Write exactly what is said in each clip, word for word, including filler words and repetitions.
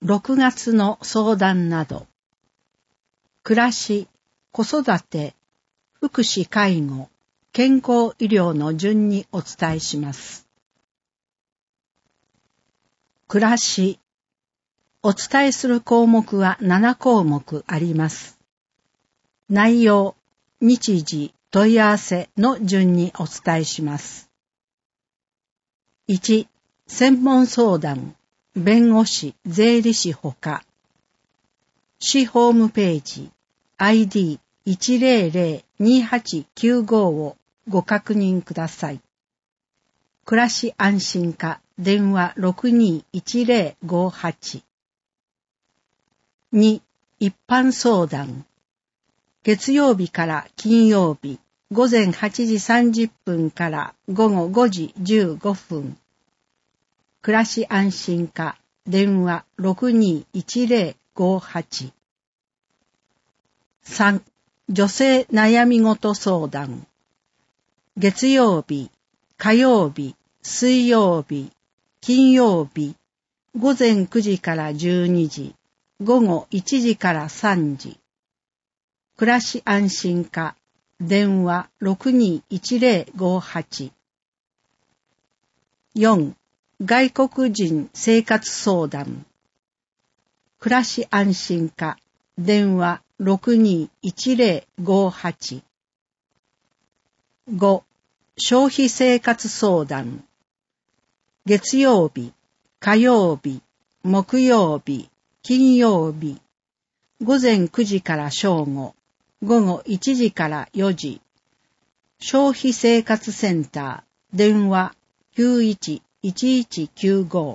ろくがつの相談など、暮らし、子育て、福祉介護、健康医療の順にお伝えします。暮らし、お伝えする項目はなな項目あります。内容、日時、問い合わせの順にお伝えします。いち、専門相談、弁護士、税理士ほか。市ホームページ、アイディーいちゼロゼロにはちきゅうご をご確認ください。暮らし安心課、電話 ろくにいちゼロごはち。に、一般相談。月曜日から金曜日、午前はちじさんじゅっぷんから午後ごじじゅうごふん。暮らし安心課、電話 ろくにいちゼロごはち。さん、女性悩み事相談。月曜日、火曜日、水曜日、金曜日、午前くじからじゅうにじ、午後いちじからさんじ。暮らし安心課、電話 ろくにいちゼロごはち。よん、外国人生活相談。暮らし安心課、電話 ろくにいちゼロごはち。ご、消費生活相談。月曜日、火曜日、木曜日、金曜日、午前くじから正午、午後いちじからよじ。消費生活センター、電話 きゅういちいちいちきゅうご。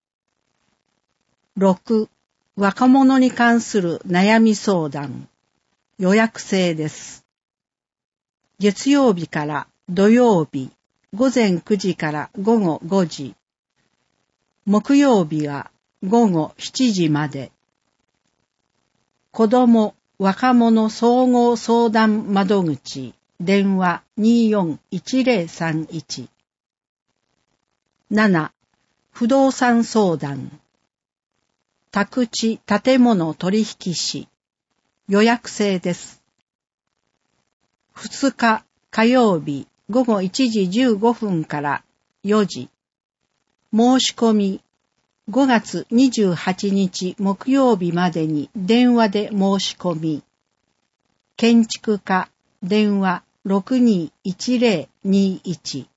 ろく、若者に関する悩み相談。予約制です。月曜日から土曜日、午前くじから午後ごじ。木曜日は午後しちじまで。子ども・若者総合相談窓口、電話 によんいちゼロさんいち。なな、不動産相談。宅地建物取引士。予約制です。ふつか火曜日午後いちじじゅうごふんからよじ。申し込みごがつにじゅうはちにち木曜日までに電話で申し込み。建築課電話 ろくにいちゼロにいち。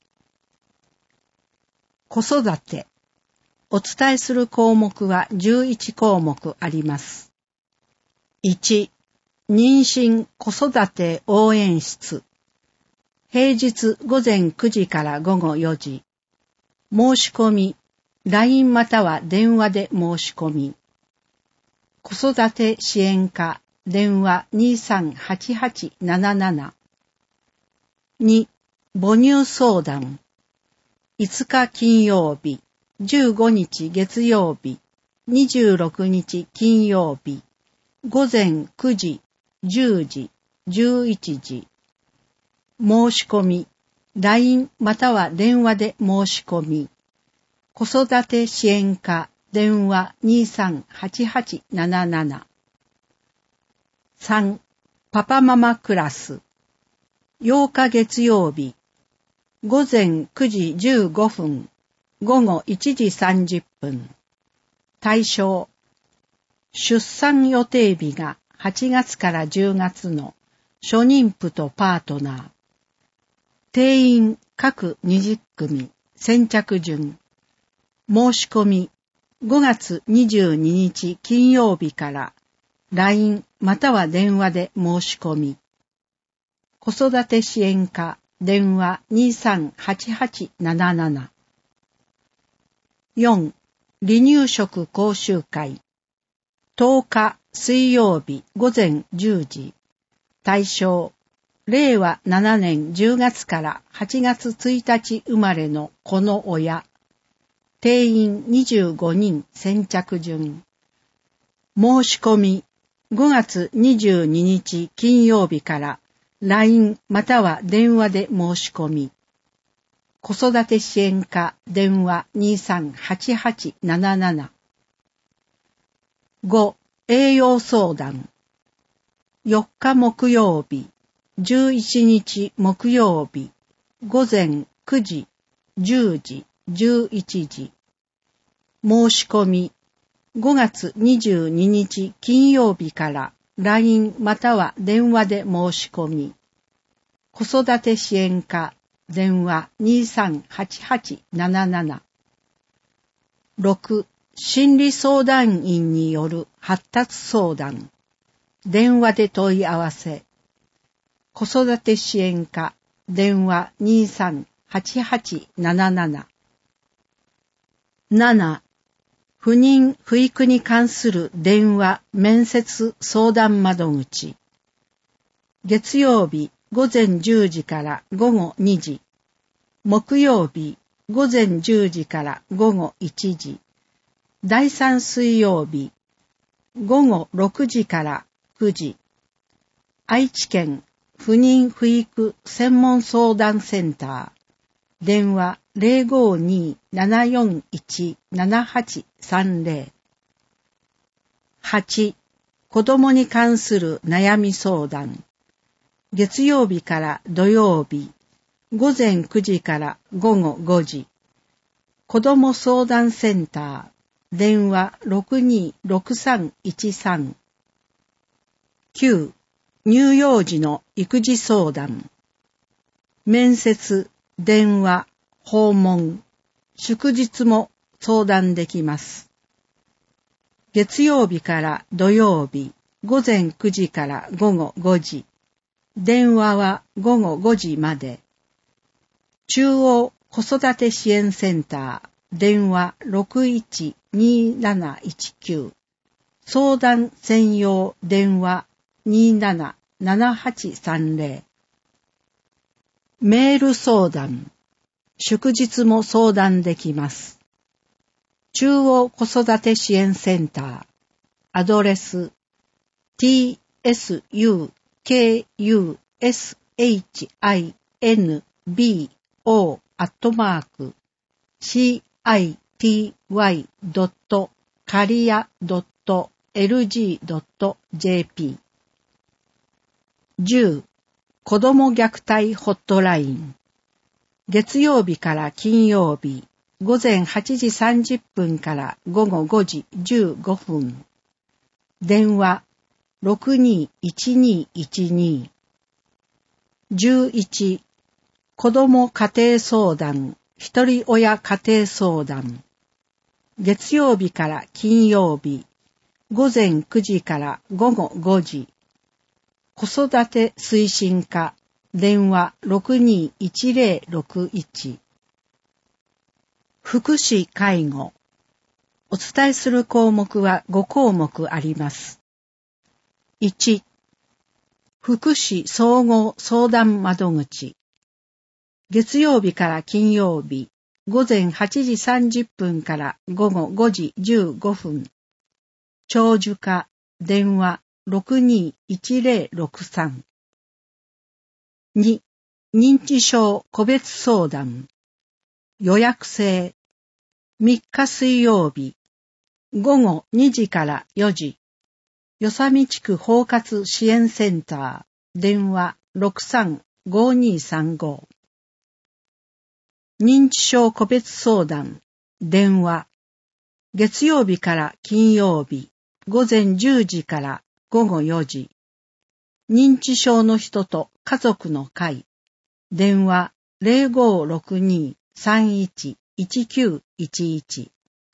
子育て。お伝えする項目はじゅういち項目あります。いち、妊娠子育て応援室。平日午前くじから午後よじ。申し込み、ライン または電話で申し込み。子育て支援課、電話 にさんはちはちなななな。に、母乳相談。いつか金曜日、じゅうごにち月曜日、にじゅうろくにち金曜日、午前くじ、じゅうじ、じゅういちじ。申し込み、ライン または電話で申し込み。子育て支援課、電話 にさんはちはちなななな。さん、パパママクラス。ようか月曜日、午前くじじゅうごふん、午後いちじさんじゅっぷん。対象、出産予定日がはちがつからじゅうがつの初妊婦とパートナー。定員各にじゅっくみ、先着順。申し込み、ごがつにじゅうににち金曜日から ライン または電話で申し込み。子育て支援課、電話 にさんはちはちなななな。よん、離乳食講習会。とおか水曜日午前じゅうじ。対象、れいわななねんじゅうがつからはちがつついたち生まれの子の親。定員にじゅうごにん先着順。申し込み、ごがつにじゅうににち金曜日から ライン または電話で申し込み。子育て支援課電話 にさんはちはちなななな。 ご、栄養相談。よっか木曜日、じゅういちにち木曜日、午前くじ、じゅうじ、じゅういちじ。申し込み、ごがつにじゅうににち金曜日から ライン または電話で申し込み。子育て支援課、電話 にさんはちはちなななな。ろく、心理相談員による発達相談。電話で問い合わせ。子育て支援課、電話 にさんはちはちなななな。なな、不妊不育に関する電話面接相談窓口。月曜日午前じゅうじから午後にじ。木曜日午前じゅうじから午後いちじ。だいさん水曜日午後ろくじからくじ。愛知県不妊不育専門相談センター。電話 ゼロごにーななよんいちななはちさんゼロ。はち、子供に関する悩み相談。月曜日から土曜日、午前くじから午後ごじ。子供相談センター。電話 ろくにーろくさんいちさん。きゅう、乳幼児の育児相談。面接、電話、訪問、祝日も相談できます。月曜日から土曜日、午前くじから午後ごじ。電話は午後ごじまで。中央子育て支援センター。電話 ろくいちにーなないちきゅう。相談専用電話 にーななななはちさんゼロ。メール相談。祝日も相談できます。中央子育て支援センター。アドレス ティーエスユーケーユーエスエイチアイエヌビーオー アットマーク シーアイティーワイ ドット カリア ドット エルジー ドット ジェーピー。じゅう、子ども虐待ホットライン。月曜日から金曜日、午前はちじさんじゅっぷんから午後ごじじゅうごふん。電話 ろくにーいちにーいちにー。じゅういち、子ども家庭相談、ひとり親家庭相談。月曜日から金曜日、午前くじから午後ごじ。子育て推進課、電話 ろくにーいちゼロろくいち。福祉介護。お伝えする項目はご項目あります。いち、福祉総合相談窓口。月曜日から金曜日、午前はちじさんじゅっぷんから午後ごじじゅうごふん。長寿課、電話 ろくにーいちゼロろくさん。に、認知症個別相談。予約制。みっか水曜日、午後にじからよじ。与謝見地区包括支援センター。電話 ろくさんごにーさんご。認知症個別相談。電話。月曜日から金曜日、午前じゅうじから午後よじ。認知症の人と家族の会。電話 ゼロごろくにーさんいちいちきゅういちいち。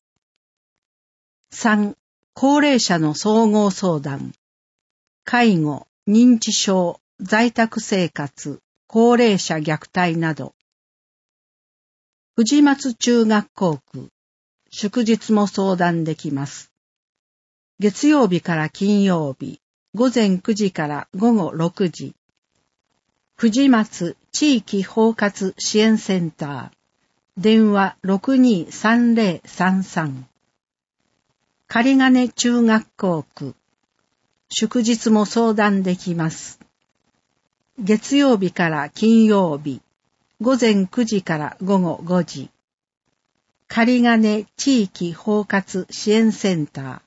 さん、高齢者の総合相談。介護、認知症、在宅生活、高齢者虐待など。藤松中学校区。祝日も相談できます。月曜日から金曜日、午前くじから午後ろくじ。藤松地域包括支援センター。電話 ろくにーさんゼロさんさん。仮金中学校区。祝日も相談できます。月曜日から金曜日、午前くじから午後ごじ。仮金地域包括支援センター。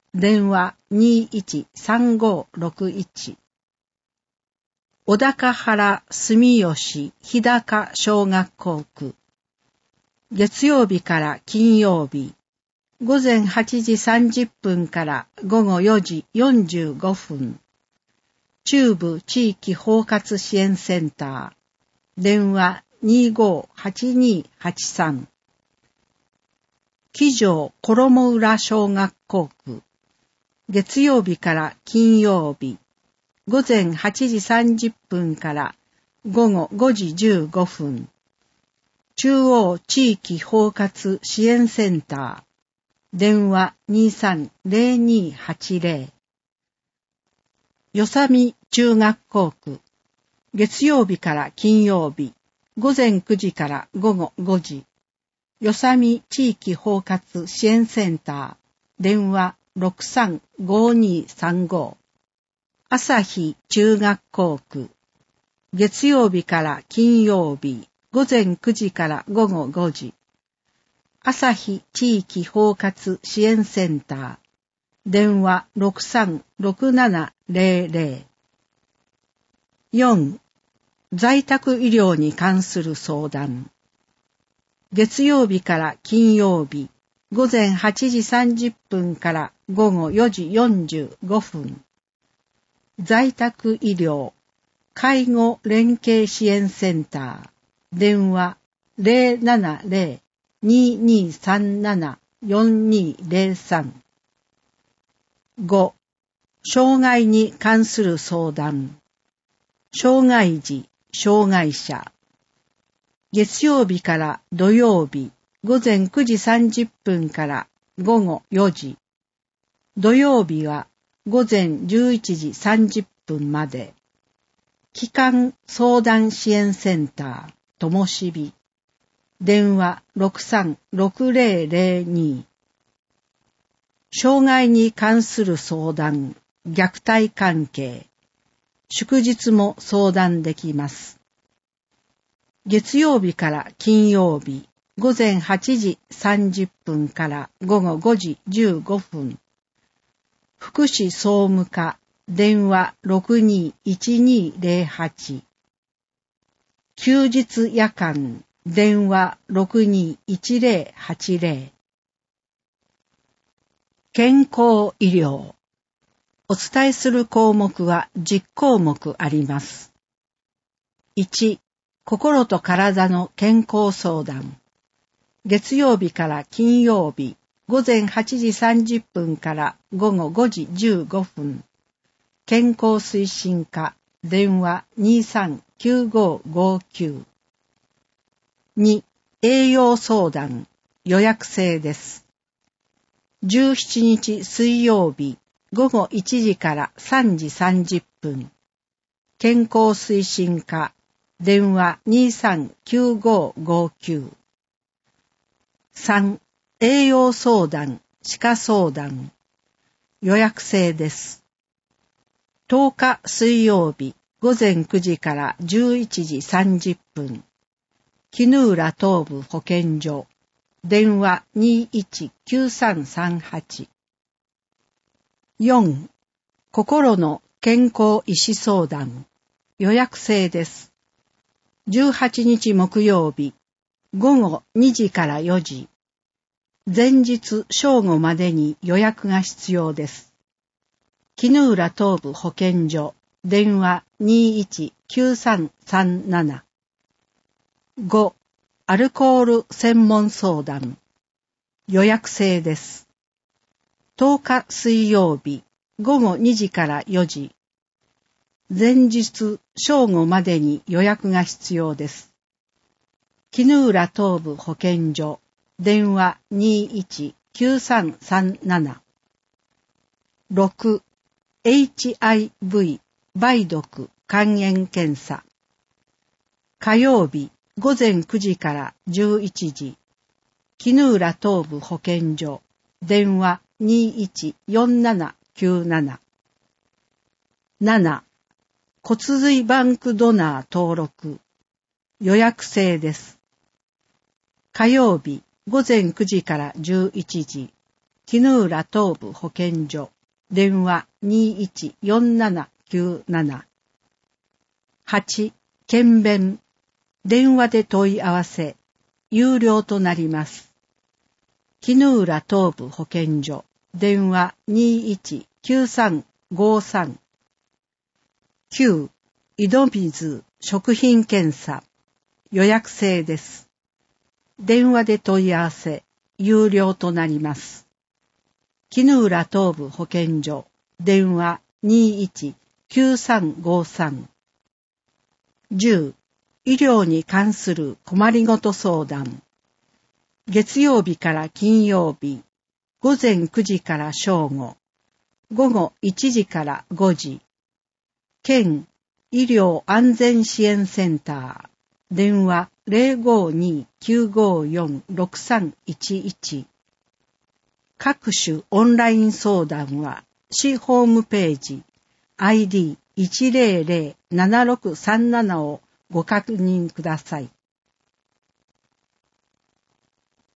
電話 にいちさんごろくいち。小高原住吉日高小学校区。月曜日から金曜日、午前はちじさんじゅっぷんから午後よじよんじゅうごふん。中部地域包括支援センター。電話 にごはちにはちさん。木城衣浦小学校区。月曜日から金曜日、午前はちじさんじゅっぷんから午後ごじじゅうごふん。中央地域包括支援センター。電話 にさんぜろにはちぜろ。よさみ中学校区。月曜日から金曜日、午前くじから午後ごじ。よさみ地域包括支援センター。電話ろくさんごにさんご。朝日中学校区。月曜日から金曜日、午前くじから午後ごじ。朝日地域包括支援センター。電話ろくさんろくななぜろぜろ。よん. 在宅医療に関する相談。月曜日から金曜日、午前はちじさんじゅっぷんから午後よじよんじゅうごふん。在宅医療、介護連携支援センター。電話ぜろななぜろ ににさんなな よんにぜろさん。ご. 障害に関する相談。障害児、障害者。月曜日から土曜日、午前くじさんじゅっぷんから午後よじ。土曜日は午前じゅういちじさんじゅっぷんまで。帰還相談支援センター、ともしび。電話ろくさんろくぜろぜろに。障害に関する相談、虐待関係。祝日も相談できます。月曜日から金曜日、午前はちじさんじゅっぷんから午後ごじじゅうごふん。福祉総務課、電話ろくにいちにぜろはち。休日夜間、電話ろくにいちぜろはちぜろ。健康医療。お伝えする項目はじゅっこうもくあります。いち. 心と体の健康相談。月曜日から金曜日、午前はちじさんじゅっぷんから午後ごじじゅうごふん。健康推進課、電話にさんきゅうごごきゅう。に. 栄養相談、予約制です。じゅうしちにち水曜日、午後いちじからさんじさんじゅっぷん。健康推進課、電話にさんきゅうごごきゅう。さん. 栄養相談、歯科相談。予約制です。とおか水曜日、午前くじからじゅういちじさんじゅっぷん。絹浦東部保健所。電話にいちきゅうさんさんはち。よん. 心の健康医師相談。予約制です。じゅうはちにち木曜日、午後にじからよじ。前日正午までに予約が必要です。絹浦東部保健所、電話にいちきゅうさんさんなな。ご. アルコール専門相談。予約制です。とおか水曜日、午後にじからよじ。前日正午までに予約が必要です。絹浦東部保健所、電話にいちきゅうさんさんなな。ろく. エイチアイブイ 梅毒肝炎検査。火曜日、午前くじからじゅういちじ。絹浦東部保健所、電話にいちよんななきゅうなな。なな. 骨髄バンクドナー登録。予約制です。火曜日、午前くじからじゅういちじ。 絹浦東部保健所、電話 にーいちよんななきゅうなな。はち、検便、電話で問い合わせ、有料となります。絹浦東部保健所、電話 にーいちきゅうさんごさん。きゅう、井戸水食品検査、予約制です。電話で問い合わせ、有料となります。絹浦東部保健所、電話 にーいちきゅうさんごさん。じゅう、医療に関する困りごと相談。月曜日から金曜日、午前くじから正午、午後いちじからごじ。県医療安全支援センター、電話 ゼロごにきゅうごよんろくさんいちいち。各種オンライン相談は、市ホームページ アイディーいちゼロゼロななろくさんなな をご確認ください。